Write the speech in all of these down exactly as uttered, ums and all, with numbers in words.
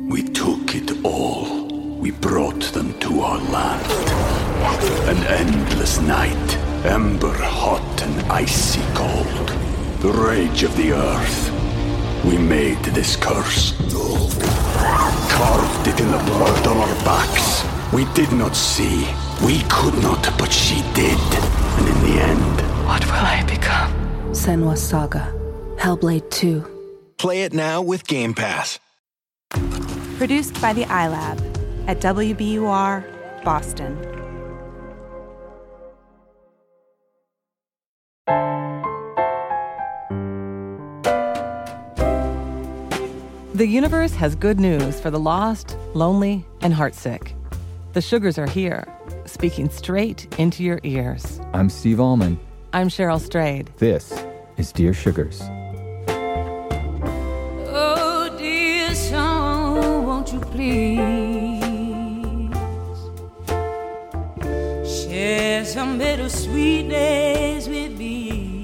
We took it all. We brought them to our land. An endless night, ember hot and icy cold. The rage of the earth. We made this curse. Carved it in the blood on our backs. We did not see. We could not, but she did. And in the end... What will I become? Senua's Saga. Hellblade two. Play it now with Game Pass. Produced by the iLab at W B U R, Boston. The universe has good news for the lost, lonely, and heartsick. The Sugars are here, speaking straight into your ears. I'm Steve Allman. I'm Cheryl Strayed. This is Dear Sugars. Oh, dear song, won't you please share some bittersweet days with me?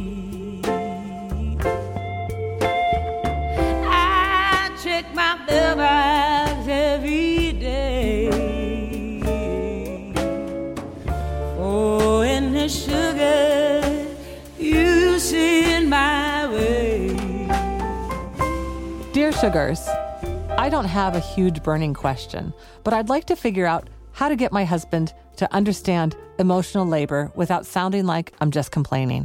My mailbox every day. Oh, and the sugar you send my way. Dear Sugars, I don't have a huge burning question, but I'd like to figure out how to get my husband to understand emotional labor without sounding like I'm just complaining.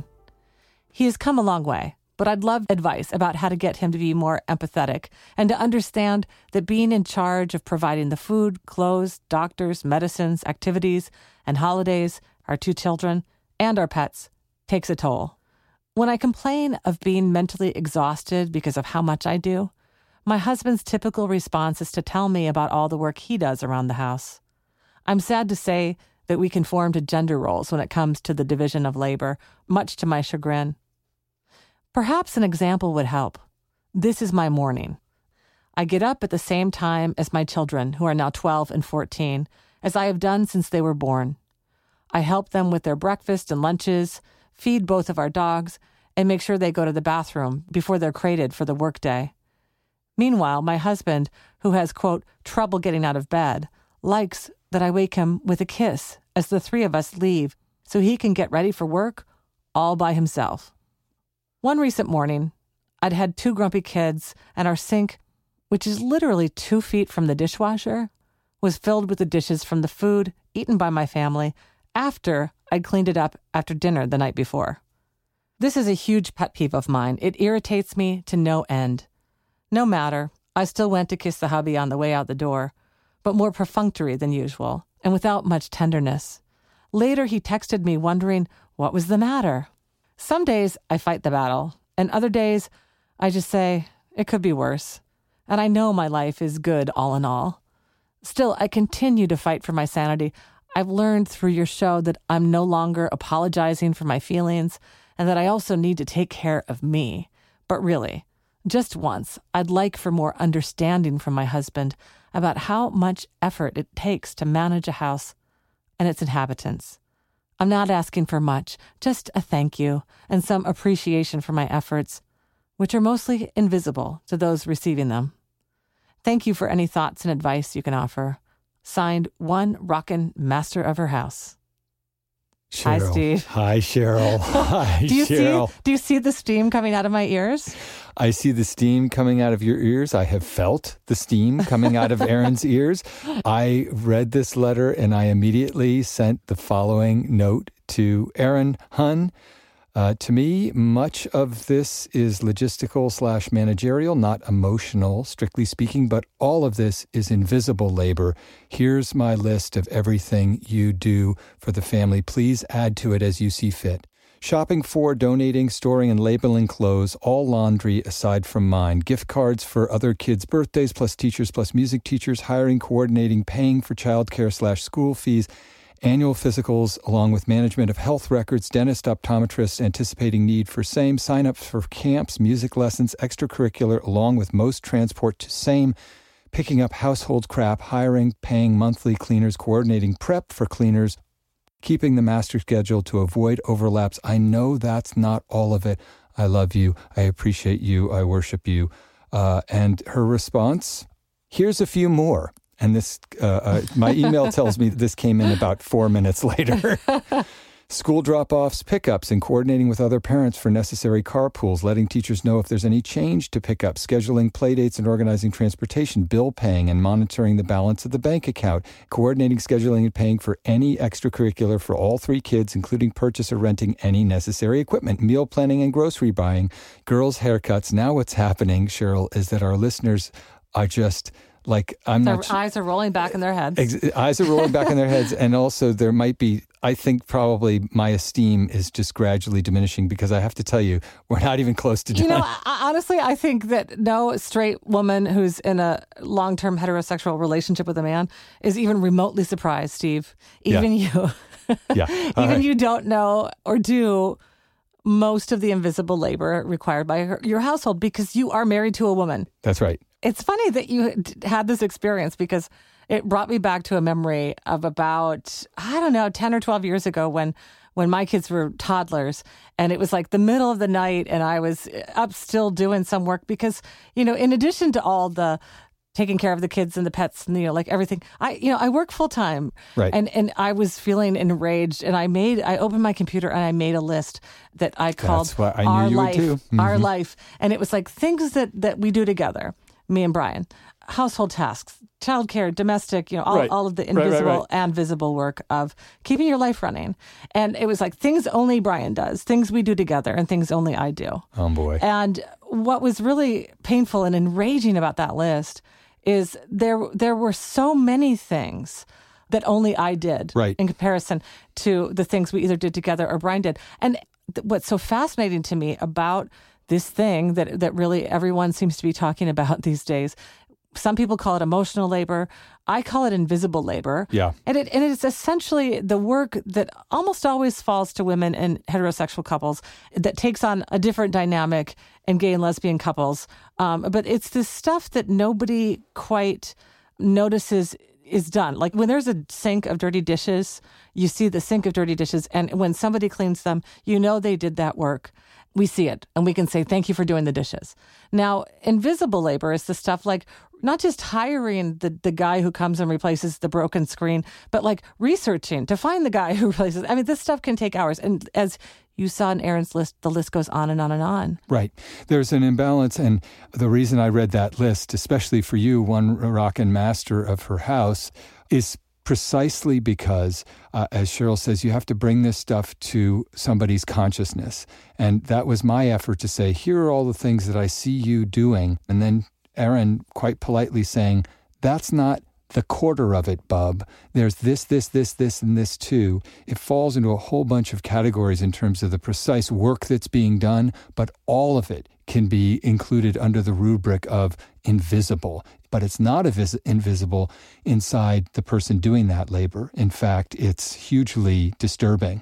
He has come a long way, but I'd love advice about how to get him to be more empathetic and to understand that being in charge of providing the food, clothes, doctors, medicines, activities, and holidays, our two children, and our pets, takes a toll. When I complain of being mentally exhausted because of how much I do, my husband's typical response is to tell me about all the work he does around the house. I'm sad to say that we conform to gender roles when it comes to the division of labor, much to my chagrin. Perhaps an example would help. This is my morning. I get up at the same time as my children, who are now twelve and fourteen, as I have done since they were born. I help them with their breakfast and lunches, feed both of our dogs, and make sure they go to the bathroom before they're crated for the workday. Meanwhile, my husband, who has, quote, trouble getting out of bed, likes that I wake him with a kiss as the three of us leave so he can get ready for work all by himself. One recent morning, I'd had two grumpy kids, and our sink, which is literally two feet from the dishwasher, was filled with the dishes from the food eaten by my family after I'd cleaned it up after dinner the night before. This is a huge pet peeve of mine. It irritates me to no end. No matter, I still went to kiss the hubby on the way out the door, but more perfunctory than usual, and without much tenderness. Later, he texted me wondering what was the matter. Some days I fight the battle, and other days I just say, it could be worse. And I know my life is good all in all. Still, I continue to fight for my sanity. I've learned through your show that I'm no longer apologizing for my feelings and that I also need to take care of me. But really, just once, I'd like for more understanding from my husband about how much effort it takes to manage a house and its inhabitants. I'm not asking for much, just a thank you and some appreciation for my efforts, which are mostly invisible to those receiving them. Thank you for any thoughts and advice you can offer. Signed, One Rockin' Master of Her House. Cheryl. Hi, Steve. Hi, Cheryl. Hi, do you Cheryl. See, do you see the steam coming out of my ears? I see the steam coming out of your ears. I have felt the steam coming out of Erin's ears. I read this letter and I immediately sent the following note to Erin. Hun, uh, to me, much of this is logistical slash managerial, not emotional, strictly speaking, but all of this is invisible labor. Here's my list of everything you do for the family. Please add to it as you see fit. Shopping for, donating, storing, and labeling clothes, all laundry aside from mine. Gift cards for other kids' birthdays, plus teachers, plus music teachers, hiring, coordinating, paying for childcare slash school fees, annual physicals, along with management of health records, dentist, optometrist, anticipating need for same, sign-ups for camps, music lessons, extracurricular, along with most transport to same, picking up household crap, hiring, paying monthly cleaners, coordinating prep for cleaners, keeping the master schedule to avoid overlaps. I know that's not all of it. I love you. I appreciate you. I worship you. Uh, and her response, Here's a few more. And this, uh, uh, my email tells me this came in about four minutes later. School drop-offs, pickups, and coordinating with other parents for necessary carpools, letting teachers know if there's any change to pick up, scheduling playdates and organizing transportation, bill paying and monitoring the balance of the bank account, coordinating, scheduling, and paying for any extracurricular for all three kids, including purchase or renting any necessary equipment, meal planning and grocery buying, girls' haircuts. Now what's happening, Cheryl, is that our listeners are just... Like, I'm their not... eyes are rolling back in their heads. Ex- eyes are rolling back in their heads. And also there might be, I think probably my esteem is just gradually diminishing because I have to tell you, we're not even close to done. You know, I, honestly, I think that no straight woman who's in a long-term heterosexual relationship with a man is even remotely surprised, Steve. Even yeah. you. yeah. Even right. you don't know or do most of the invisible labor required by her, your household because you are married to a woman. That's right. It's funny that you had this experience because it brought me back to a memory of about, I don't know, ten or twelve years ago when when my kids were toddlers. And it was like the middle of the night and I was up still doing some work because, you know, in addition to all the taking care of the kids and the pets and, you know, like everything, I, you know, I work full time. Right. And, and I was feeling enraged and I made, I opened my computer and I made a list that I called That's what I knew Our you would Life, do. Mm-hmm. Our Life. And it was like things that, that we do together. Me and Brian, household tasks, childcare, domestic, you know, all, right. all of the Right, right, invisible right. and visible work of keeping your life running. And it was like things only Brian does, things we do together and things only I do. Oh, boy. And what was really painful and enraging about that list is there there were so many things that only I did right. in comparison to the things we either did together or Brian did. And th- what's so fascinating to me about this thing that that really everyone seems to be talking about these days. Some people call it emotional labor. I call it invisible labor. Yeah. And it and it's essentially the work that almost always falls to women in heterosexual couples that takes on a different dynamic in gay and lesbian couples. Um, but it's this stuff that nobody quite notices is done. Like when there's a sink of dirty dishes, you see the sink of dirty dishes. And when somebody cleans them, you know they did that work. We see it and we can say, thank you for doing the dishes. Now, invisible labor is the stuff like not just hiring the, the guy who comes and replaces the broken screen, but like researching to find the guy who replaces. I mean, this stuff can take hours. And as you saw in Erin's list, the list goes on and on and on. Right. There's an imbalance. And the reason I read that list, especially for you, one rockin' master of her house, is precisely because, uh, as Cheryl says, you have to bring this stuff to somebody's consciousness. And that was my effort to say, here are all the things that I see you doing. And then Erin quite politely saying, that's not the quarter of it, bub. There's this, this, this, this, and this too. It falls into a whole bunch of categories in terms of the precise work that's being done, but all of it can be included under the rubric of invisible. But it's not invis- invisible inside the person doing that labor. In fact, it's hugely disturbing.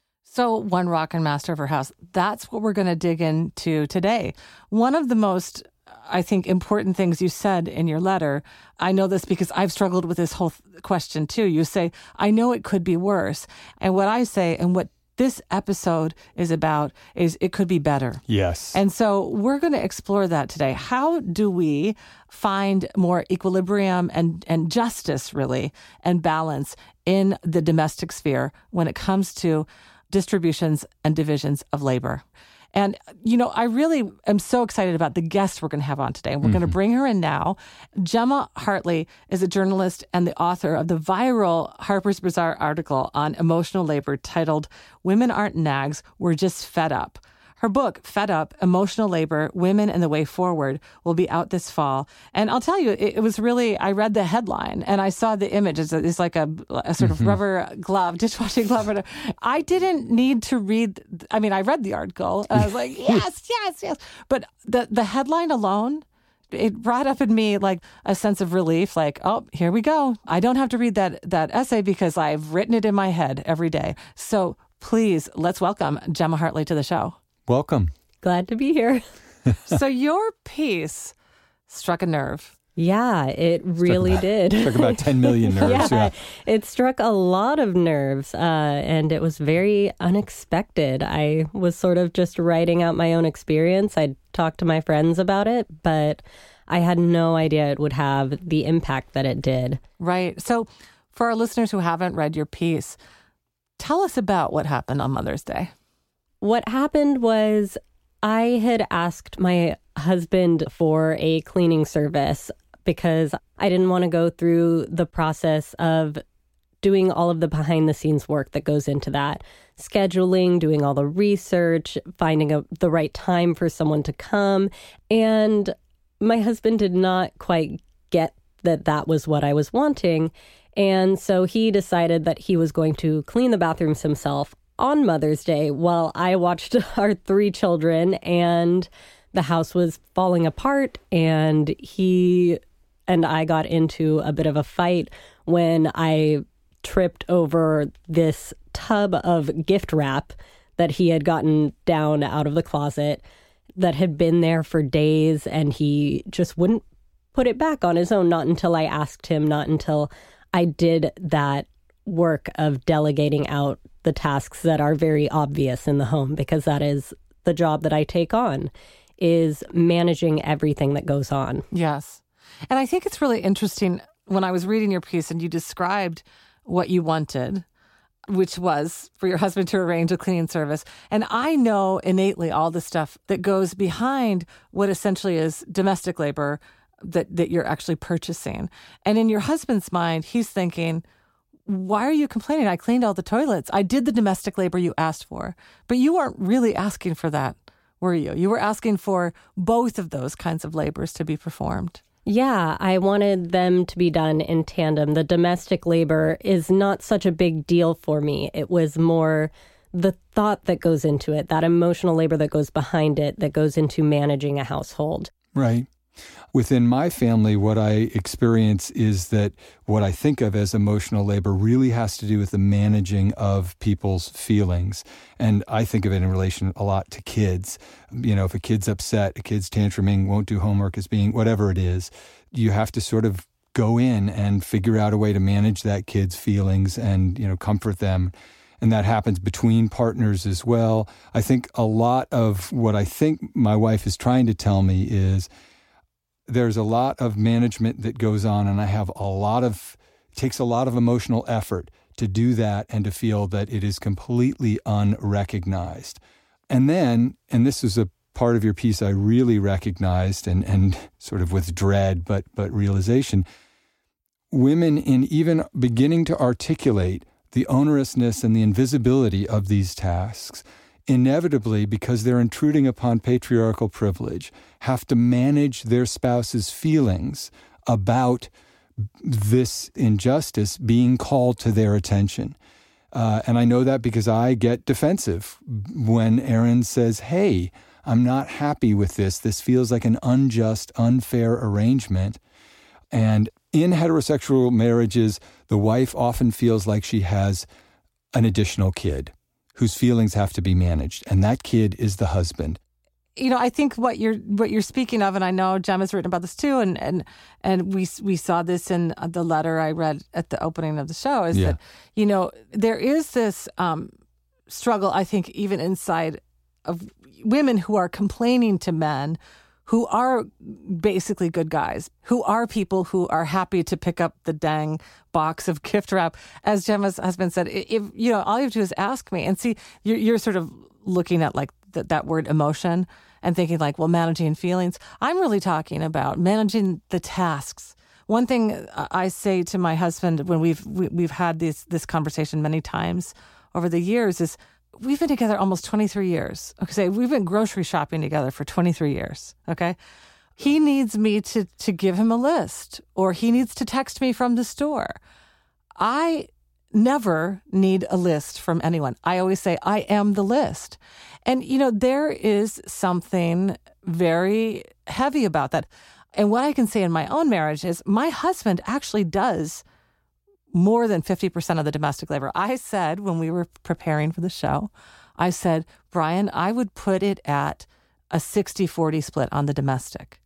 So one rock and master of her house, that's what we're going to dig into today. One of the most, I think, important things you said in your letter, I know this because I've struggled with this whole th- question too. You say, I know it could be worse. And what I say, and what this episode is about, is it could be better. Yes. And so we're going to explore that today. How do we find more equilibrium and, and justice, really, and balance in the domestic sphere when it comes to distributions and divisions of labor? And, you know, I really am so excited about the guest we're going to have on today. And we're mm-hmm. going to bring her in now. Gemma Hartley is a journalist and the author of the viral Harper's Bazaar article on emotional labor titled Women Aren't Nags, We're Just Fed Up. Her book, Fed Up, Emotional Labor, Women and the Way Forward, will be out this fall. And I'll tell you, it, it was really, I read the headline and I saw the image. It's, it's like a, a sort of mm-hmm. rubber glove, dishwashing glove. I didn't need to read, I mean, I read the article and I was like, yes, yes, yes. But the, the headline alone, it brought up in me like a sense of relief, like, oh, here we go. I don't have to read that that essay because I've written it in my head every day. So please, let's welcome Gemma Hartley to the show. Welcome. Glad to be here. So your piece struck a nerve. Yeah, it really struck about, did. Struck about ten million nerves. yeah, yeah, it struck a lot of nerves, uh, and it was very unexpected. I was sort of just writing out my own experience. I'd talked to my friends about it, but I had no idea it would have the impact that it did. Right. So for our listeners who haven't read your piece, tell us about what happened on Mother's Day. What happened was I had asked my husband for a cleaning service because I didn't want to go through the process of doing all of the behind the scenes work that goes into that. Scheduling, doing all the research, finding a, the right time for someone to come. And my husband did not quite get that that was what I was wanting. And so he decided that he was going to clean the bathrooms himself on Mother's Day while I watched our three children, and the house was falling apart, and he and I got into a bit of a fight when I tripped over this tub of gift wrap that he had gotten down out of the closet that had been there for days, and he just wouldn't put it back on his own, not until I asked him, not until I did that work of delegating out the tasks that are very obvious in the home, because that is the job that I take on, is managing everything that goes on. Yes. And I think it's really interesting when I was reading your piece and you described what you wanted, which was for your husband to arrange a cleaning service. And I know innately all the stuff that goes behind what essentially is domestic labor that, that you're actually purchasing. And in your husband's mind, he's thinking, why are you complaining? I cleaned all the toilets. I did the domestic labor you asked for. But you weren't really asking for that, were you? You were asking for both of those kinds of labors to be performed. Yeah, I wanted them to be done in tandem. The domestic labor is not such a big deal for me. It was more the thought that goes into it, that emotional labor that goes behind it, that goes into managing a household. Right. Within my family, what I experience is that what I think of as emotional labor really has to do with the managing of people's feelings. And I think of it in relation a lot to kids. You know, if a kid's upset, a kid's tantruming, won't do homework, is being whatever it is, you have to sort of go in and figure out a way to manage that kid's feelings and, you know, comfort them. And that happens between partners as well. I think a lot of what I think my wife is trying to tell me is there's a lot of management that goes on, and I have a lot of, it takes a lot of emotional effort to do that and to feel that it is completely unrecognized. And then, and this is a part of your piece I really recognized and, and sort of with dread, but, but realization, women in even beginning to articulate the onerousness and the invisibility of these tasks, inevitably, because they're intruding upon patriarchal privilege, have to manage their spouse's feelings about this injustice being called to their attention. Uh, and I know that because I get defensive when Erin says, hey, I'm not happy with this. This feels like an unjust, unfair arrangement. And in heterosexual marriages, the wife often feels like she has an additional kid whose feelings have to be managed, and that kid is the husband. You know, I think what you're what you're speaking of, and I know Gemma's written about this too, and and and we we saw this in the letter I read at the opening of the show, is yeah. that, you know, there is this um, struggle, I think, even inside of women who are complaining to men who are basically good guys, who are people who are happy to pick up the dang box of gift wrap. As Gemma's husband said, if, you know, all you have to do is ask me. And see, you're, you're sort of looking at like th- that word emotion and thinking like, well, managing feelings. I'm really talking about managing the tasks. One thing I say to my husband when we've we, we've had this this conversation many times over the years is, we've been together almost twenty-three years. Okay, we've been grocery shopping together for twenty-three years. Okay, he needs me to to give him a list, or he needs to text me from the store. I never need a list from anyone. I always say I am the list, and you know there is something very heavy about that. And what I can say in my own marriage is my husband actually does more than fifty percent of the domestic labor. I said when we were preparing for the show, I said, Brian, I would put it at a sixty forty split on the domestic.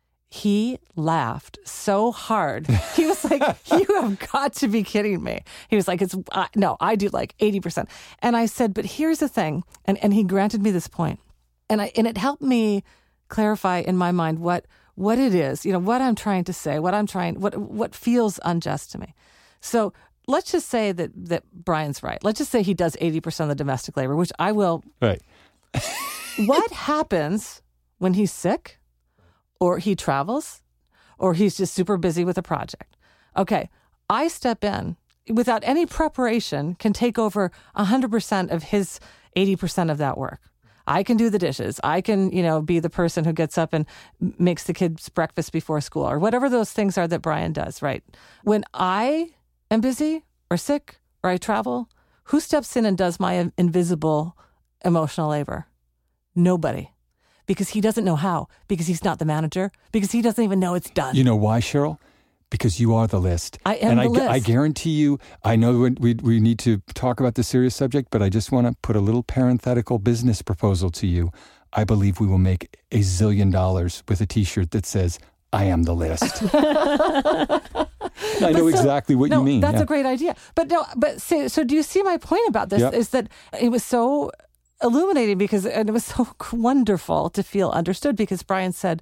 He laughed so hard. He was like, you have got to be kidding me. He was like, "It's uh, no, I do like eighty percent. And I said, but here's the thing. And, and he granted me this point. And I, and it helped me clarify in my mind what what it is, you know, what I'm trying to say, what I'm trying, what what feels unjust to me. So let's just say that that Brian's right. Let's just say he does eighty percent of the domestic labor, which I will. Right. What happens when he's sick or he travels or he's just super busy with a project? Okay, I step in without any preparation, can take over one hundred percent of his eighty percent of that work. I can do the dishes. I can, you know, be the person who gets up and makes the kids breakfast before school or whatever those things are that Brian does, right? When I am busy or sick or I travel, who steps in and does my invisible emotional labor? Nobody. Because he doesn't know how. Because he's not the manager. Because he doesn't even know it's done. You know why, Cheryl? Because you are the list. I am and the I, list. I guarantee you, I know we, we, we need to talk about the serious subject, but I just want to put a little parenthetical business proposal to you. I believe we will make a zillion dollars with a T-shirt that says, I am the list. I know so, exactly what no, you mean. That's yeah. a great idea. But no, but so, so do you see my point about this? Yep. Is that it was so illuminating because, and it was so wonderful to feel understood because Brian said,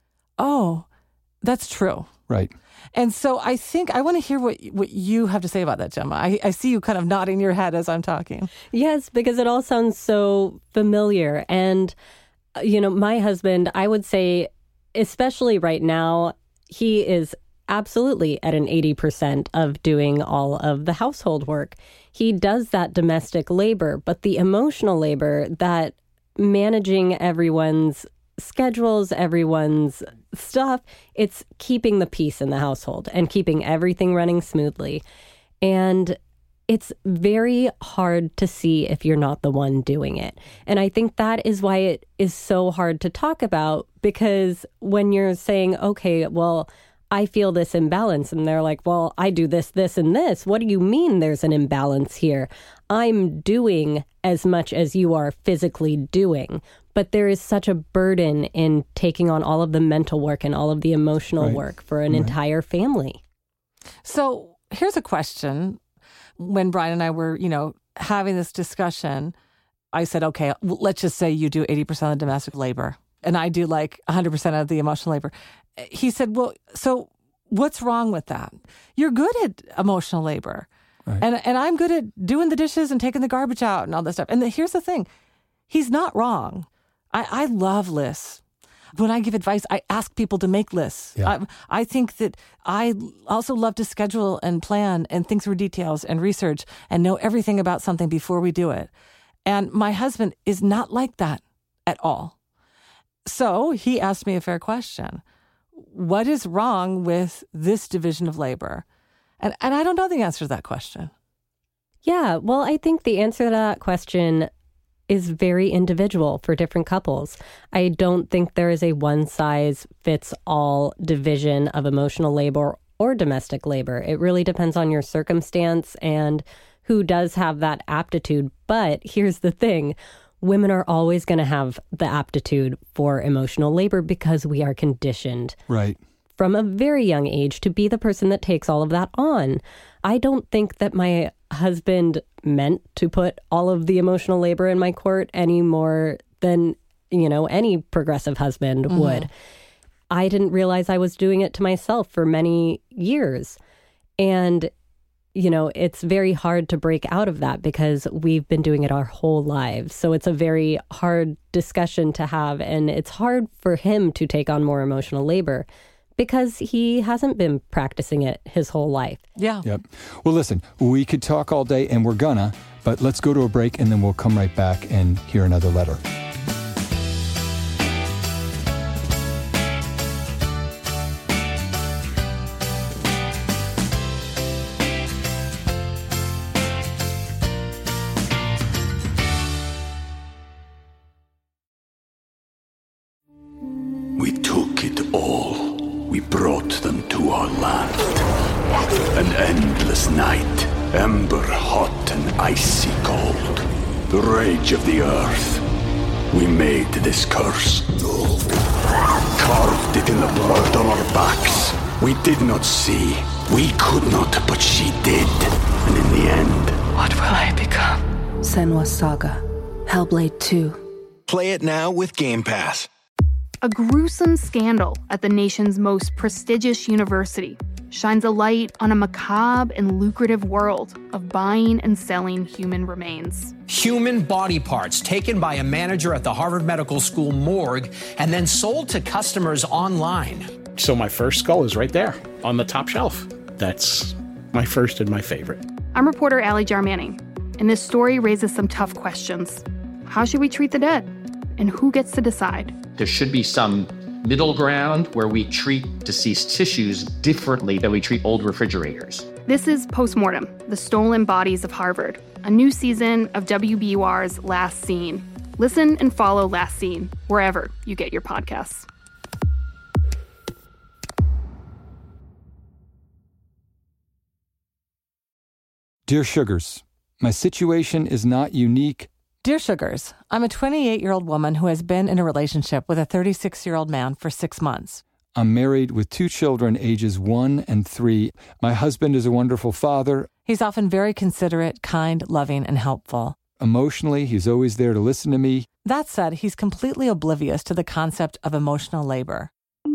oh, that's true. Right. And so I think I want to hear what what you have to say about that, Gemma. I, I see you kind of nodding your head as I'm talking. Yes, because it all sounds so familiar. And, you know, my husband, I would say, especially right now, he is absolutely at an eighty percent of doing all of the household work. He does that domestic labor, but the emotional labor, that managing everyone's schedules, everyone's stuff, it's keeping the peace in the household and keeping everything running smoothly. And it's very hard to see if you're not the one doing it. And I think that is why it is so hard to talk about, because when you're saying, okay, well, I feel this imbalance, and they're like, well, I do this, this, and this. What do you mean there's an imbalance here? I'm doing as much as you are physically doing. But there is such a burden in taking on all of the mental work and all of the emotional right. work for an right. entire family. So here's a question. When Brian and I were, you know, having this discussion, I said, okay, let's just say you do eighty percent of the domestic labor and I do like one hundred percent of the emotional labor. He said, well, so what's wrong with that? You're good at emotional labor. Right. And and I'm good at doing the dishes and taking the garbage out and all this stuff. And the, here's the thing. He's not wrong. I, I love lists. When I give advice, I ask people to make lists. Yeah. I, I think that I also love to schedule and plan and think through details and research and know everything about something before we do it. And my husband is not like that at all. So he asked me a fair question. What is wrong with this division of labor? And and I don't know the answer to that question. Yeah, well, I think the answer to that question is very individual for different couples. I don't think there is a one-size-fits-all division of emotional labor or domestic labor. It really depends on your circumstance and who does have that aptitude. But here's the thing. Women are always going to have the aptitude for emotional labor because we are conditioned. Right. From a very young age to be the person that takes all of that on. I don't think that my husband meant to put all of the emotional labor in my court any more than, you know, any progressive husband mm-hmm. would. I didn't realize I was doing it to myself for many years. And, you know, it's very hard to break out of that because we've been doing it our whole lives. So it's a very hard discussion to have. And it's hard for him to take on more emotional labor because he hasn't been practicing it his whole life. Yeah. Yep. Well, listen, we could talk all day and we're gonna, but let's go to a break and then we'll come right back and hear another letter. We took it all. We brought them to our land. An endless night, ember hot and icy cold. The rage of the earth. We made this curse. Carved it in the blood on our backs. We did not see. We could not, but she did. And in the end, what will I become? Senua's Saga. Hellblade two. Play it now with Game Pass. A gruesome scandal at the nation's most prestigious university shines a light on a macabre and lucrative world of buying and selling human remains. Human body parts taken by a manager at the Harvard Medical School morgue and then sold to customers online. So my first skull is right there on the top shelf. That's my first and my favorite. I'm reporter Allie Jarmanning, and this story raises some tough questions. How should we treat the dead? And who gets to decide? There should be some middle ground where we treat deceased tissues differently than we treat old refrigerators. This is Postmortem, The Stolen Bodies of Harvard, a new season of W B U R's Last Scene. Listen and follow Last Scene wherever you get your podcasts. Dear Sugars, my situation is not unique. Dear Sugars, I'm a twenty-eight-year-old woman who has been in a relationship with a thirty-six-year-old man for six months. I'm married with two children, ages one and three. My husband is a wonderful father. He's often very considerate, kind, loving, and helpful. Emotionally, he's always there to listen to me. That said, he's completely oblivious to the concept of emotional labor.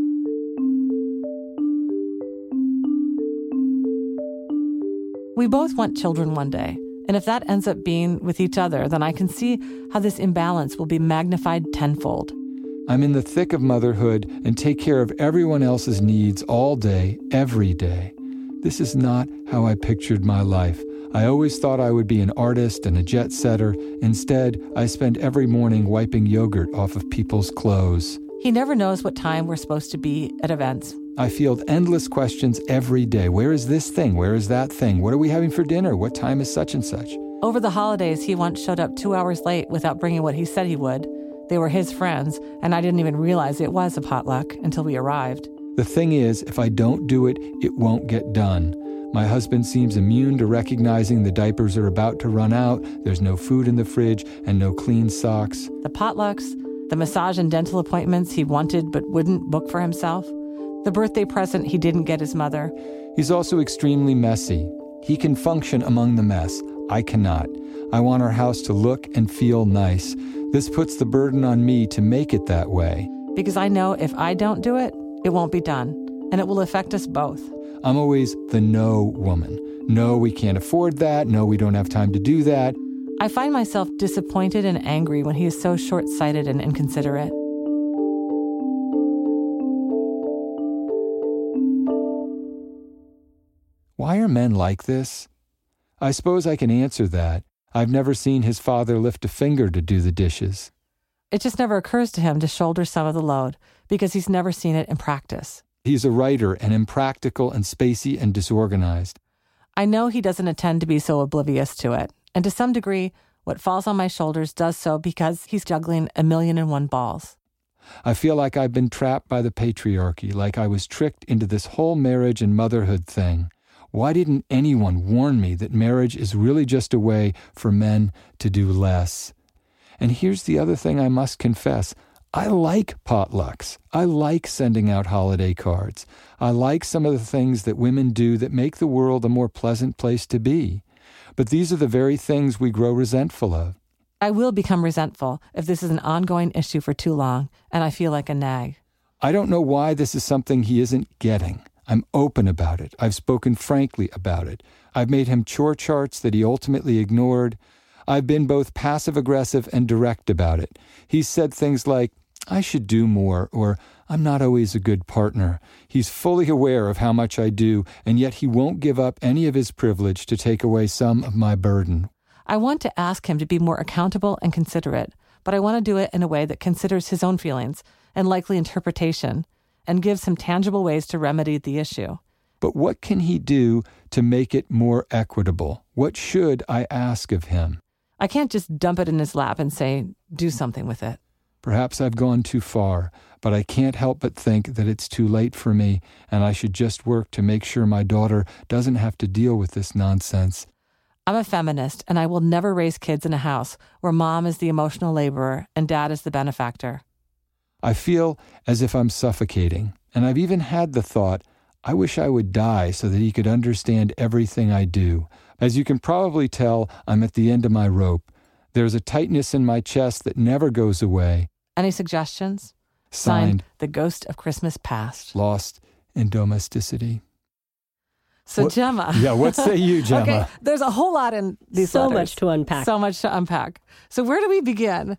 We both want children one day. And if that ends up being with each other, then I can see how this imbalance will be magnified tenfold. I'm in the thick of motherhood and take care of everyone else's needs all day, every day. This is not how I pictured my life. I always thought I would be an artist and a jet setter. Instead, I spend every morning wiping yogurt off of people's clothes. He never knows what time we're supposed to be at events. I field endless questions every day. Where is this thing? Where is that thing? What are we having for dinner? What time is such and such? Over the holidays, he once showed up two hours late without bringing what he said he would. They were his friends, and I didn't even realize it was a potluck until we arrived. The thing is, if I don't do it, it won't get done. My husband seems immune to recognizing the diapers are about to run out, there's no food in the fridge, and no clean socks. The potlucks, the massage and dental appointments he wanted but wouldn't book for himself, the birthday present he didn't get his mother. He's also extremely messy. He can function among the mess. I cannot. I want our house to look and feel nice. This puts the burden on me to make it that way. Because I know if I don't do it, it won't be done, and it will affect us both. I'm always the no woman. No, we can't afford that. No, we don't have time to do that. I find myself disappointed and angry when he is so short-sighted and inconsiderate. Why are men like this? I suppose I can answer that. I've never seen his father lift a finger to do the dishes. It just never occurs to him to shoulder some of the load because he's never seen it in practice. He's a writer and impractical and spacey and disorganized. I know he doesn't intend to be so oblivious to it. And to some degree, what falls on my shoulders does so because he's juggling a million and one balls. I feel like I've been trapped by the patriarchy, like I was tricked into this whole marriage and motherhood thing. Why didn't anyone warn me that marriage is really just a way for men to do less? And here's the other thing I must confess. I like potlucks. I like sending out holiday cards. I like some of the things that women do that make the world a more pleasant place to be. But these are the very things we grow resentful of. I will become resentful if this is an ongoing issue for too long, and I feel like a nag. I don't know why this is something he isn't getting. I'm open about it. I've spoken frankly about it. I've made him chore charts that he ultimately ignored. I've been both passive-aggressive and direct about it. He's said things like, I should do more, or I'm not always a good partner. He's fully aware of how much I do, and yet he won't give up any of his privilege to take away some of my burden. I want to ask him to be more accountable and considerate, but I want to do it in a way that considers his own feelings and likely interpretation, and gives him tangible ways to remedy the issue. But what can he do to make it more equitable? What should I ask of him? I can't just dump it in his lap and say, do something with it. Perhaps I've gone too far, but I can't help but think that it's too late for me, and I should just work to make sure my daughter doesn't have to deal with this nonsense. I'm a feminist, and I will never raise kids in a house where mom is the emotional laborer and dad is the benefactor. I feel as if I'm suffocating, and I've even had the thought, I wish I would die so that he could understand everything I do. As you can probably tell, I'm at the end of my rope. There's a tightness in my chest that never goes away. Any suggestions? Signed, The Ghost of Christmas Past. Lost in Domesticity. So, what, Gemma. Yeah, what say you, Gemma? Okay, there's a whole lot in these so letters. much to unpack. So much to unpack. So where do we begin?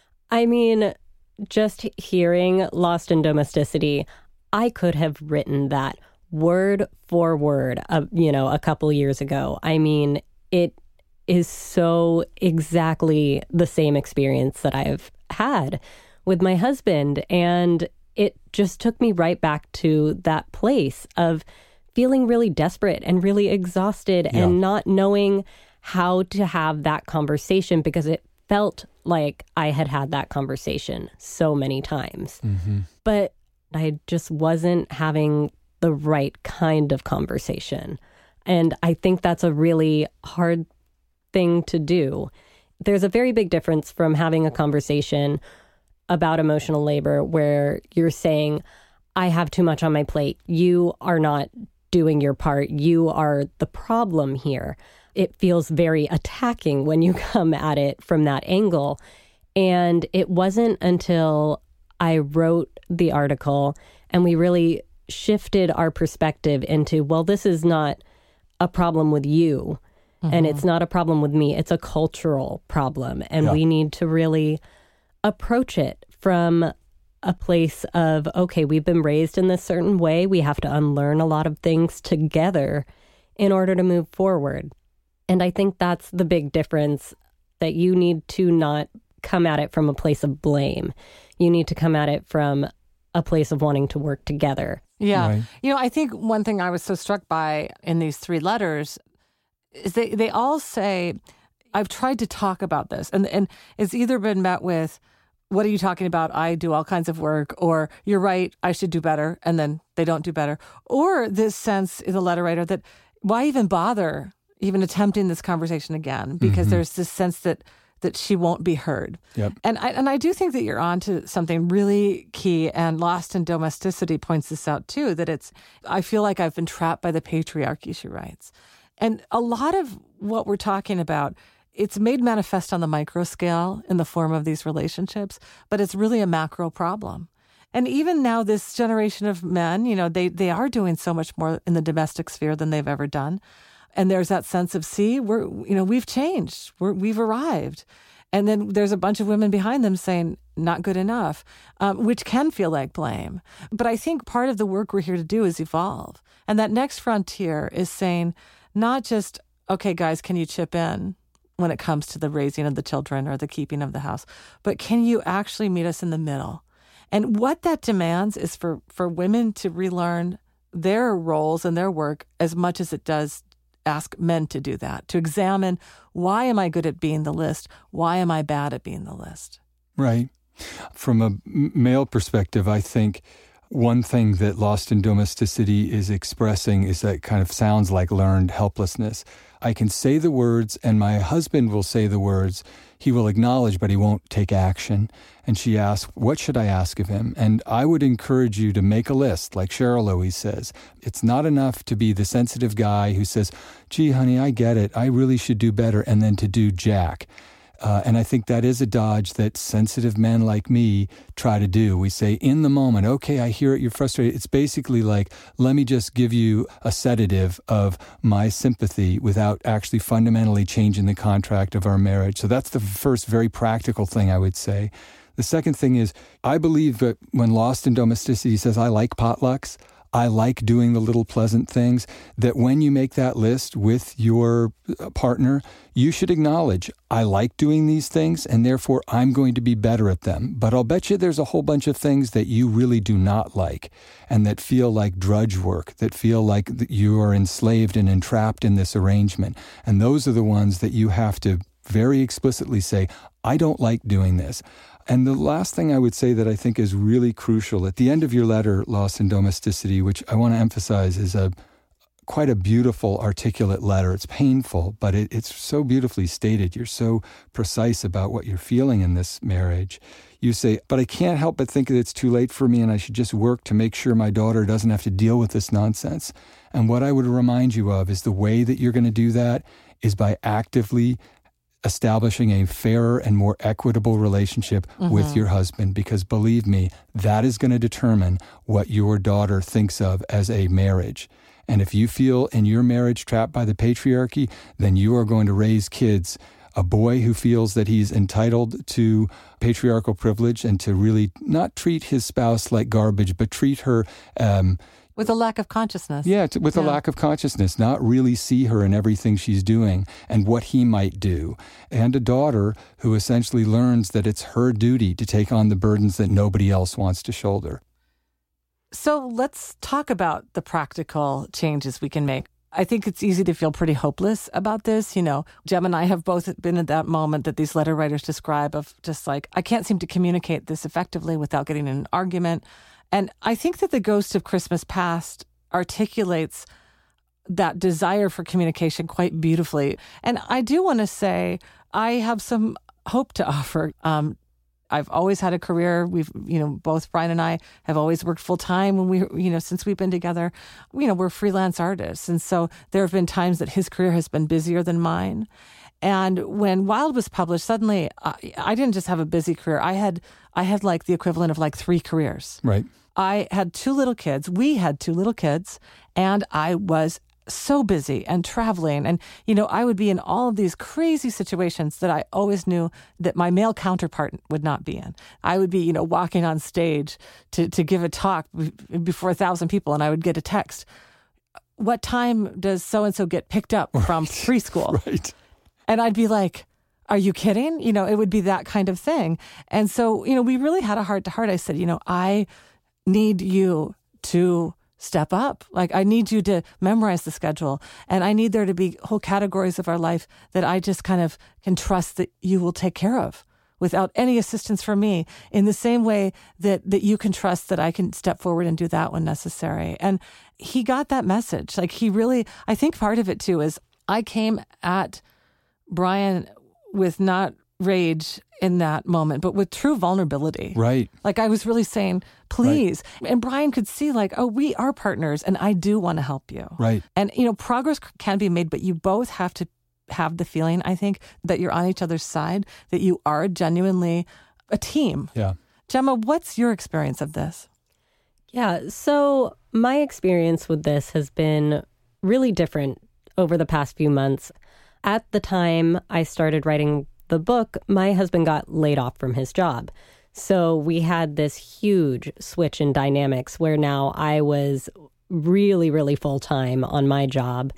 I mean, just hearing Lost in Domesticity, I could have written that word for word, uh, you know, a couple years ago. I mean, it is so exactly the same experience that I've had with my husband. And it just took me right back to that place of feeling really desperate and really exhausted yeah. and not knowing how to have that conversation, because it felt like I had had that conversation so many times. Mm-hmm. But I just wasn't having the right kind of conversation. And I think that's a really hard thing to do. There's a very big difference from having a conversation about emotional labor where you're saying, I have too much on my plate. You are not doing your part. You are the problem here. It feels very attacking when you come at it from that angle. And it wasn't until I wrote the article and we really shifted our perspective into, well, this is not a problem with you. Mm-hmm. And it's not a problem with me. It's a cultural problem. And yeah. we need to really approach it from a place of, okay, we've been raised in this certain way. We have to unlearn a lot of things together in order to move forward. And I think that's the big difference, that you need to not come at it from a place of blame. You need to come at it from a place of wanting to work together. Yeah. Right. You know, I think one thing I was so struck by in these three letters is they, they all say, I've tried to talk about this. And, and it's either been met with, what are you talking about? I do all kinds of work, or you're right, I should do better. And then they don't do better. Or this sense in the letter writer that why even bother even attempting this conversation again? Because mm-hmm. there's this sense that that she won't be heard. Yep. And I and I do think that you're on to something really key, and Lost in Domesticity points this out too, that it's, I feel like I've been trapped by the patriarchy, she writes. And a lot of what we're talking about, it's made manifest on the micro scale in the form of these relationships, but it's really a macro problem. And even now, this generation of men, you know, they they are doing so much more in the domestic sphere than they've ever done. And there's that sense of, see, we're, you know, we've changed, we're, we've arrived. And then there's a bunch of women behind them saying, not good enough, um, which can feel like blame. But I think part of the work we're here to do is evolve. And that next frontier is saying, not just, okay, guys, can you chip in when it comes to the raising of the children or the keeping of the house, but can you actually meet us in the middle? And what that demands is for, for women to relearn their roles and their work as much as it does ask men to do that, to examine, why am I good at being the list? Why am I bad at being the list? Right. From a male perspective, I think one thing that Lost in Domesticity is expressing is that kind of sounds like learned helplessness. I can say the words and my husband will say the words. He will acknowledge, but he won't take action. And she asks, what should I ask of him? And I would encourage you to make a list, like Cheryl always says. It's not enough to be the sensitive guy who says, gee, honey, I get it. I really should do better. And then to do jack. Uh, and I think that is a dodge that sensitive men like me try to do. We say, in the moment, okay, I hear it, you're frustrated. It's basically like, let me just give you a sedative of my sympathy without actually fundamentally changing the contract of our marriage. So that's the first very practical thing I would say. The second thing is, I believe that when Lost in Domesticity says, I like potlucks, I like doing the little pleasant things, that when you make that list with your partner, you should acknowledge, I like doing these things, and therefore I'm going to be better at them. But I'll bet you there's a whole bunch of things that you really do not like, and that feel like drudge work, that feel like you are enslaved and entrapped in this arrangement. And those are the ones that you have to very explicitly say, I don't like doing this. And the last thing I would say that I think is really crucial, at the end of your letter, Lost in Domesticity, which I want to emphasize is a quite a beautiful, articulate letter. It's painful, but it, it's so beautifully stated. You're so precise about what you're feeling in this marriage. You say, but I can't help but think that it's too late for me and I should just work to make sure my daughter doesn't have to deal with this nonsense. And what I would remind you of is the way that you're going to do that is by actively establishing a fairer and more equitable relationship mm-hmm. with your husband, because believe me, that is going to determine what your daughter thinks of as a marriage. And if you feel in your marriage trapped by the patriarchy, then you are going to raise kids, a boy who feels that he's entitled to patriarchal privilege and to really not treat his spouse like garbage, but treat her um, with a lack of consciousness. Yeah, to, with yeah. a lack of consciousness, not really see her in everything she's doing and what he might do. And a daughter who essentially learns that it's her duty to take on the burdens that nobody else wants to shoulder. So let's talk about the practical changes we can make. I think it's easy to feel pretty hopeless about this. You know, Jem and I have both been at that moment that these letter writers describe of just like, I can't seem to communicate this effectively without getting in an argument. And I think that the Ghost of Christmas Past articulates that desire for communication quite beautifully. And I do want to say I have some hope to offer. Um, I've always had a career. We've, you know, both Brian and I have always worked full time when we, you know, since we've been together. You know, we're freelance artists. And so there have been times that his career has been busier than mine. And when Wild was published, suddenly I, I didn't just have a busy career. I had I had like the equivalent of like three careers. Right. I had two little kids. We had two little kids, and I was so busy and traveling. And, you know, I would be in all of these crazy situations that I always knew that my male counterpart would not be in. I would be, you know, walking on stage to, to give a talk before a thousand people, and I would get a text. What time does so-and-so get picked up right. from preschool? Right. And I'd be like, are you kidding? You know, it would be that kind of thing. And so, you know, we really had a heart to heart. I said, you know, I need you to step up. Like, I need you to memorize the schedule. And I need there to be whole categories of our life that I just kind of can trust that you will take care of without any assistance from me, in the same way that, that you can trust that I can step forward and do that when necessary. And he got that message. Like, he really, I think part of it too is I came at Brian with not rage in that moment, but with true vulnerability. Right. Like, I was really saying, please. Right. And Brian could see like, oh, we are partners and I do want to help you. Right. And, you know, progress can be made, but you both have to have the feeling, I think, that you're on each other's side, that you are genuinely a team. Yeah. Gemma, what's your experience of this? Yeah. So my experience with this has been really different over the past few months. At the time I started writing the book, my husband got laid off from his job. So we had this huge switch in dynamics where now I was really, really full-time on my job.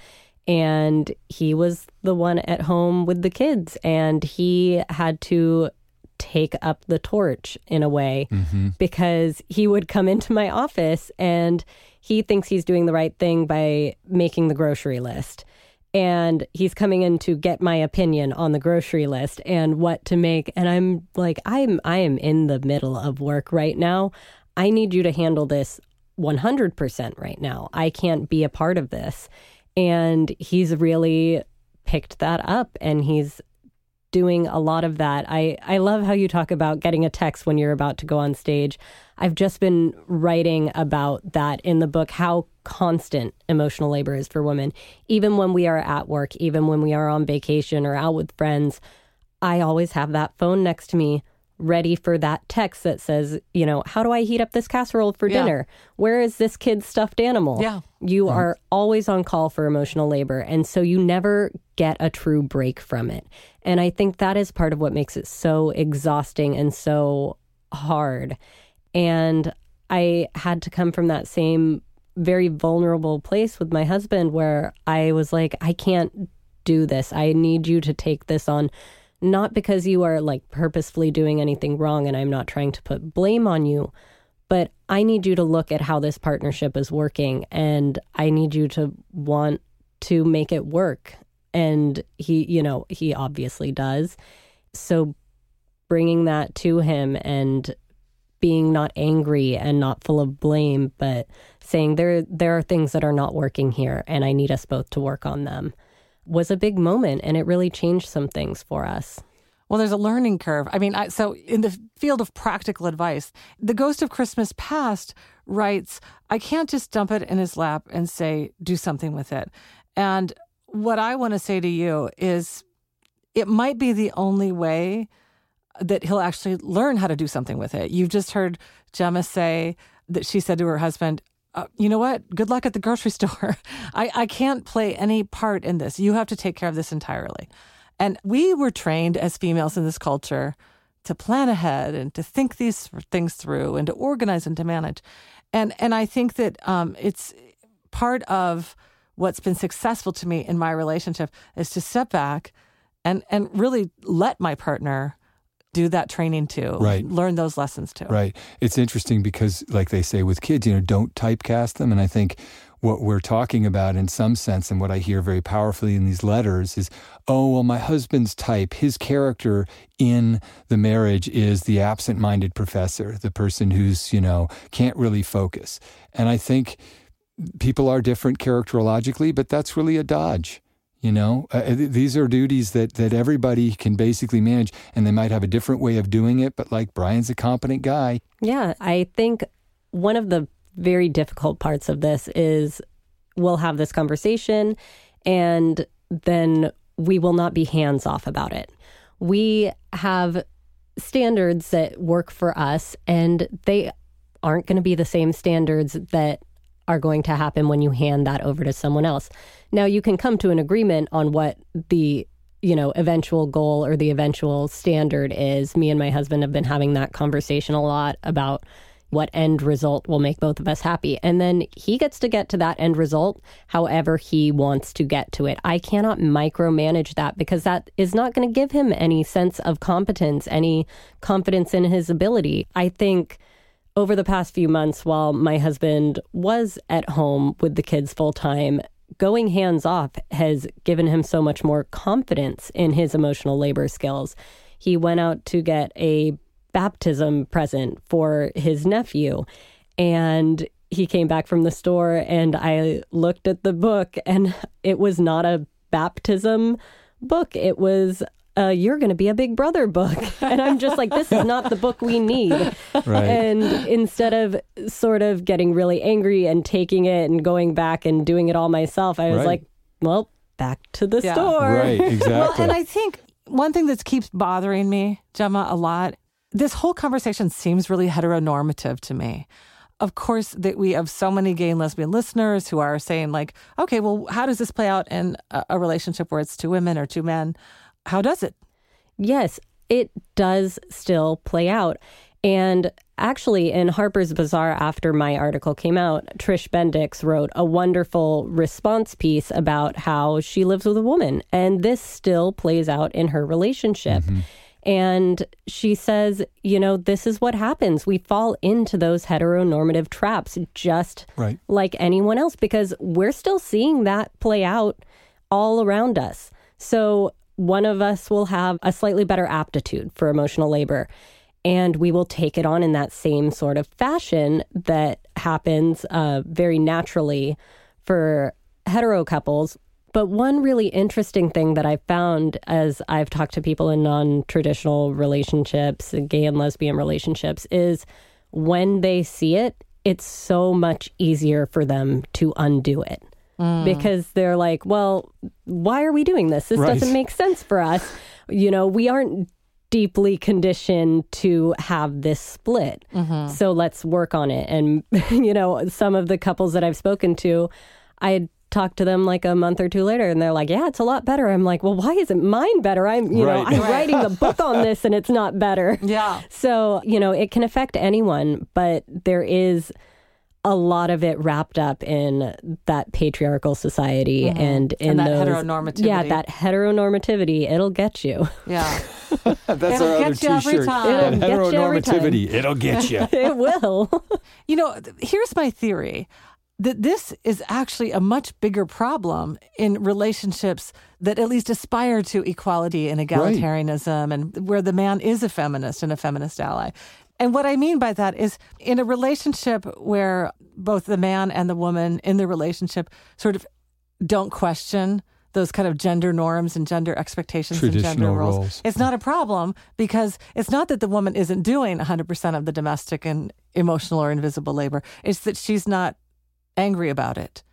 And he was the one at home with the kids. And he had to take up the torch in a way mm-hmm. because he would come into my office and he thinks he's doing the right thing by making the grocery list. And he's coming in to get my opinion on the grocery list and what to make. And I'm like, I'm I am in the middle of work right now. I need you to handle this one hundred percent right now. I can't be a part of this. And he's really picked that up and he's doing a lot of that. I, I love how you talk about getting a text when you're about to go on stage. I've just been writing about that in the book, how constant emotional labor is for women. Even when we are at work, even when we are on vacation or out with friends, I always have that phone next to me ready for that text that says, you know, how do I heat up this casserole for yeah. dinner? Where is this kid's stuffed animal? Yeah. You Right. are always on call for emotional labor. And so you never get a true break from it. And I think that is part of what makes it so exhausting and so hard. And I had to come from that same very vulnerable place with my husband where I was like, I can't do this. I need you to take this on. Not because you are like purposefully doing anything wrong and I'm not trying to put blame on you, but I need you to look at how this partnership is working and I need you to want to make it work. And he, you know, he obviously does. So bringing that to him and being not angry and not full of blame, but saying there there are things that are not working here and I need us both to work on them, was a big moment, and it really changed some things for us. Well, there's a learning curve. I mean, I, so in the field of practical advice, the Ghost of Christmas Past writes, I can't just dump it in his lap and say, do something with it. And what I want to say to you is, it might be the only way that he'll actually learn how to do something with it. You've just heard Gemma say that she said to her husband, uh, you know what? Good luck at the grocery store. I, I can't play any part in this. You have to take care of this entirely. And we were trained as females in this culture to plan ahead and to think these things through and to organize and to manage. And and I think that um, it's part of what's been successful to me in my relationship is to step back and, and really let my partner do that training too. Right. Learn those lessons too. Right. It's interesting because, like they say with kids, you know, don't typecast them. And I think what we're talking about in some sense, and what I hear very powerfully in these letters is, oh, well, my husband's type, his character in the marriage is the absent-minded professor, the person who's, you know, can't really focus. And I think people are different characterologically, but that's really a dodge. You know, uh, th- these are duties that, that everybody can basically manage, and they might have a different way of doing it. But like Brian's a competent guy. Yeah, I think one of the very difficult parts of this is we'll have this conversation and then we will not be hands off about it. We have standards that work for us, and they aren't going to be the same standards that are going to happen when you hand that over to someone else. Now, you can come to an agreement on what the, you know, eventual goal or the eventual standard is. Me and my husband have been having that conversation a lot about what end result will make both of us happy. And then he gets to get to that end result however he wants to get to it. I cannot micromanage that because that is not going to give him any sense of competence, any confidence in his ability. I think over the past few months, while my husband was at home with the kids full time, going hands off has given him so much more confidence in his emotional labor skills. He went out to get a baptism present for his nephew, and he came back from the store, and I looked at the book, and it was not a baptism book. It was Uh, you're going to be a big brother book. And I'm just like, this is not the book we need. Right. And instead of sort of getting really angry and taking it and going back and doing it all myself, I was Right. like, well, back to the Yeah. store. Right, exactly. Well, and I think one thing that keeps bothering me, Gemma, a lot, this whole conversation seems really heteronormative to me. Of course, that we have so many gay and lesbian listeners who are saying like, okay, well, how does this play out in a, a relationship where it's two women or two men? How does it? Yes, it does still play out. And actually, in Harper's Bazaar, after my article came out, Trish Bendix wrote a wonderful response piece about how she lives with a woman. And this still plays out in her relationship. Mm-hmm. And she says, you know, this is what happens. We fall into those heteronormative traps just right. like anyone else, because we're still seeing that play out all around us. So one of us will have a slightly better aptitude for emotional labor, and we will take it on in that same sort of fashion that happens uh, very naturally for hetero couples. But one really interesting thing that I've found as I've talked to people in non-traditional relationships, gay and lesbian relationships, is when they see it, it's so much easier for them to undo it. Mm. Because they're like, well, why are we doing this? This right. doesn't make sense for us. You know, we aren't deeply conditioned to have this split. Mm-hmm. So let's work on it. And, you know, some of the couples that I've spoken to, I had talked to them like a month or two later, and they're like, yeah, it's a lot better. I'm like, well, why isn't mine better? I'm, you right. know, I'm writing the book on this and it's not better. Yeah. So, you know, it can affect anyone, but there is a lot of it wrapped up in that patriarchal society mm-hmm. and in and that those heteronormativity. Yeah, that heteronormativity. It'll get you. Yeah, that's it'll our other get you every T-shirt. time. That It'll heteronormativity. It'll get you. It will. You know, here's my theory. That this is actually a much bigger problem in relationships that at least aspire to equality and egalitarianism, right. and where the man is a feminist and a feminist ally. And what I mean by that is in a relationship where both the man and the woman in the relationship sort of don't question those kind of gender norms and gender expectations and gender roles. roles. It's not a problem because it's not that the woman isn't doing one hundred percent of the domestic and emotional or invisible labor. It's that she's not angry about it.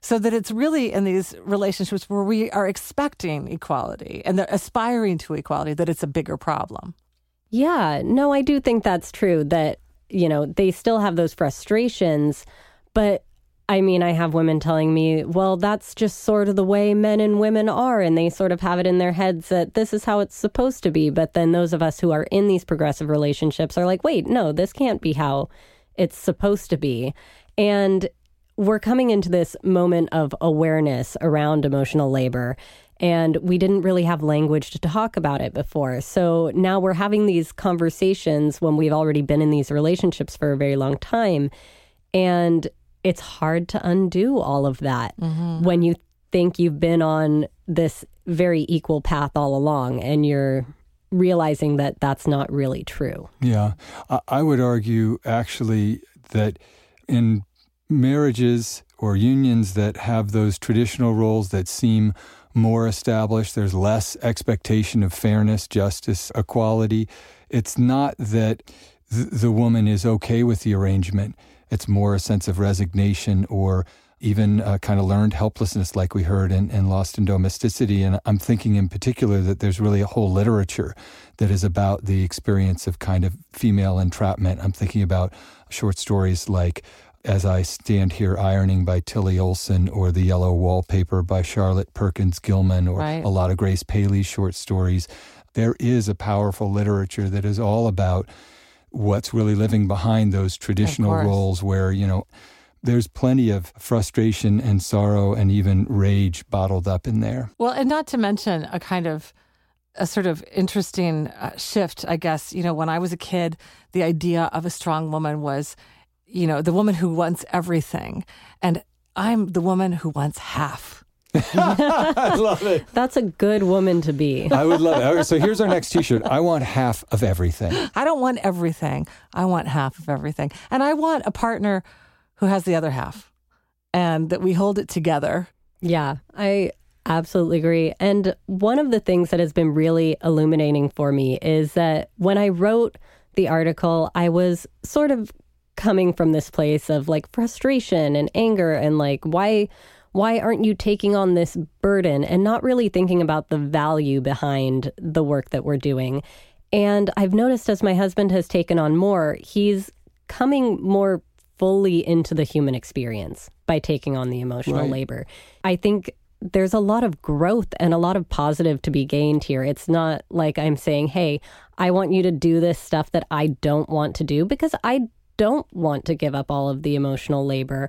So that it's really in these relationships where we are expecting equality and they're aspiring to equality, that it's a bigger problem. Yeah, no, I do think that's true, that, you know, they still have those frustrations, but I mean, I have women telling me, well, that's just sort of the way men and women are, and they sort of have it in their heads that this is how it's supposed to be. But then those of us who are in these progressive relationships are like, wait, no, this can't be how it's supposed to be. And we're coming into this moment of awareness around emotional labor, and we didn't really have language to talk about it before. So now we're having these conversations when we've already been in these relationships for a very long time. And it's hard to undo all of that mm-hmm. when you think you've been on this very equal path all along and you're realizing that that's not really true. Yeah. I would argue actually that in marriages or unions that have those traditional roles that seem more established, there's less expectation of fairness, justice, equality. It's not that th- the woman is okay with the arrangement. It's more a sense of resignation or even a kind of learned helplessness like we heard in, in Lost in Domesticity. And I'm thinking in particular that there's really a whole literature that is about the experience of kind of female entrapment. I'm thinking about short stories like As I Stand Here Ironing by Tilly Olson, or The Yellow Wallpaper by Charlotte Perkins Gilman, or right. a lot of Grace Paley's short stories. There is a powerful literature that is all about what's really living behind those traditional roles where, you know, there's plenty of frustration and sorrow and even rage bottled up in there. Well, and not to mention a kind of a sort of interesting uh, shift, I guess. You know, when I was a kid, the idea of a strong woman was, you know, the woman who wants everything. And I'm the woman who wants half. I love it. That's a good woman to be. I would love it. So here's our next t-shirt. I want half of everything. I don't want everything. I want half of everything. And I want a partner who has the other half and that we hold it together. Yeah, I absolutely agree. And one of the things that has been really illuminating for me is that when I wrote the article, I was sort of coming from this place of like frustration and anger and like, why... Why aren't you taking on this burden, and not really thinking about the value behind the work that we're doing? And I've noticed as my husband has taken on more, he's coming more fully into the human experience by taking on the emotional right. labor. I think there's a lot of growth and a lot of positive to be gained here. It's not like I'm saying, hey, I want you to do this stuff that I don't want to do, because I don't want to give up all of the emotional labor.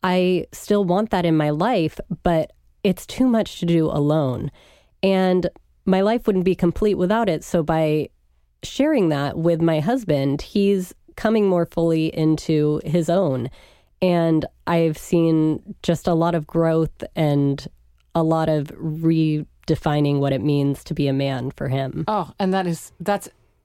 I still want that in my life, but it's too much to do alone. And my life wouldn't be complete without it. So by sharing that with my husband, he's coming more fully into his own. And I've seen just a lot of growth and a lot of redefining what it means to be a man for him. Oh, and that is, that's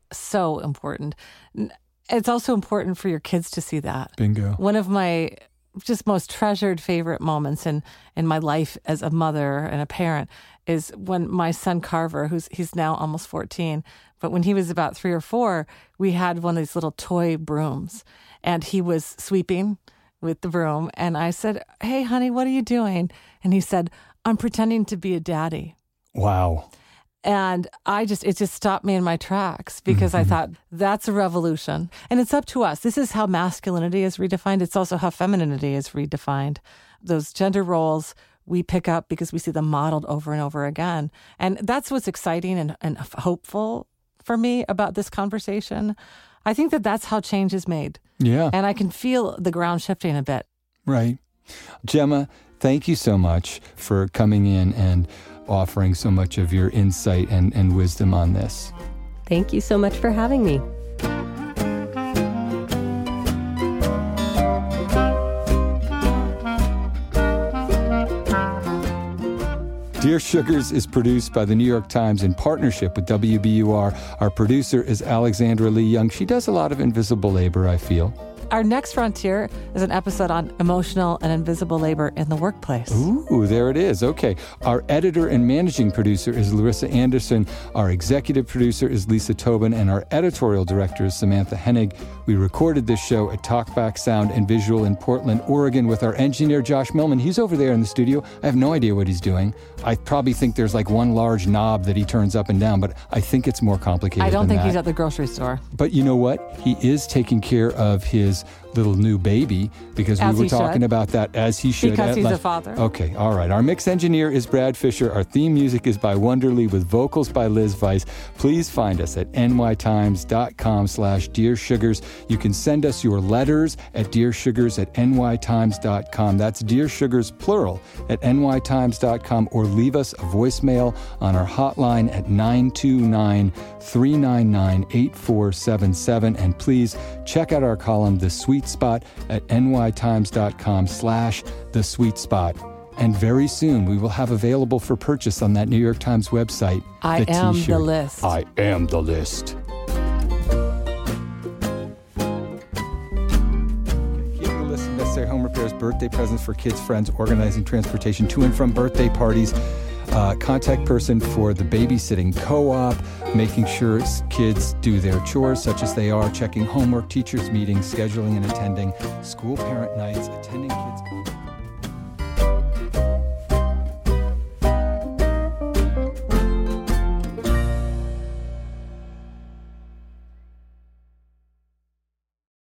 so important. It's also important for your kids to see that. Bingo. One of my just most treasured favorite moments in, in my life as a mother and a parent is when my son Carver, who's he's now almost fourteen, but when he was about three or four, we had one of these little toy brooms, and he was sweeping with the broom, and I said, "Hey, honey, what are you doing?" And he said, "I'm pretending to be a daddy." Wow. And I just, it just stopped me in my tracks, because mm-hmm. I thought, that's a revolution. And it's up to us. This is how masculinity is redefined. It's also how femininity is redefined. Those gender roles we pick up because we see them modeled over and over again. And that's what's exciting and, and hopeful for me about this conversation. I think that that's how change is made. Yeah. And I can feel the ground shifting a bit. Right. Gemma, thank you so much for coming in and offering so much of your insight and, and wisdom on this. Thank you so much for having me. Dear Sugars is produced by the New York Times in partnership with W B U R. Our producer is Alexandra Lee Young. She does a lot of invisible labor, I feel. Our next frontier is an episode on emotional and invisible labor in the workplace. Ooh, there it is. Okay. Our editor and managing producer is Larissa Anderson. Our executive producer is Lisa Tobin. And our editorial director is Samantha Hennig. We recorded this show at Talkback Sound and Visual in Portland, Oregon with our engineer, Josh Millman. He's over there in the studio. I have no idea what he's doing. I probably think there's like one large knob that he turns up and down, but I think it's more complicated I don't than think that. he's at the grocery store. But you know what? He is taking care of his little new baby because As we were he talking should. about that as he should. Because at he's lunch. a father. Okay, all right. Our mix engineer is Brad Fisher. Our theme music is by Wonderly with vocals by Liz Weiss. Please find us at nytimes.com slash Dear Sugars. You can send us your letters at dearsugars at nytimes dot com. That's Dear Sugars, plural, at nytimes dot com, or leave us a voicemail on our hotline at nine two nine, three nine nine, eight four seven seven. And please check out our column, The Sweet Spot, at nytimes.com slash The Sweet Spot. And very soon we will have available for purchase on that New York Times website I the am the t-shirt. list. I am the list. Here to list necessary home repairs, birthday presents for kids, friends, organizing transportation to and from birthday parties. Uh, contact person for the babysitting co-op, making sure kids do their chores such as they are, checking homework, teachers' meetings, scheduling and attending school parent nights, attending kids'